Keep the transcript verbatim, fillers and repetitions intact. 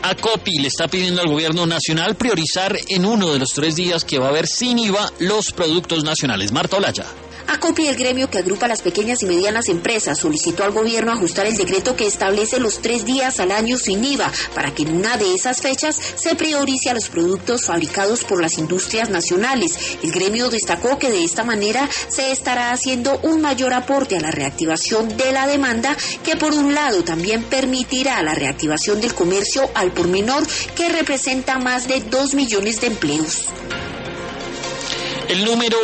ACOPI le está pidiendo al gobierno nacional priorizar en uno de los tres días que va a haber sin I V A los productos nacionales. Marta Olaya. ACOPI, el gremio que agrupa a las pequeñas y medianas empresas, solicitó al gobierno ajustar el decreto que establece los tres días al año sin I V A para que en una de esas fechas se priorice a los productos fabricados por las industrias nacionales. El gremio destacó que de esta manera se estará haciendo un mayor aporte a la reactivación de la demanda, que por un lado también permitirá la reactivación del comercio al por menor, que representa más de dos millones de empleos. El número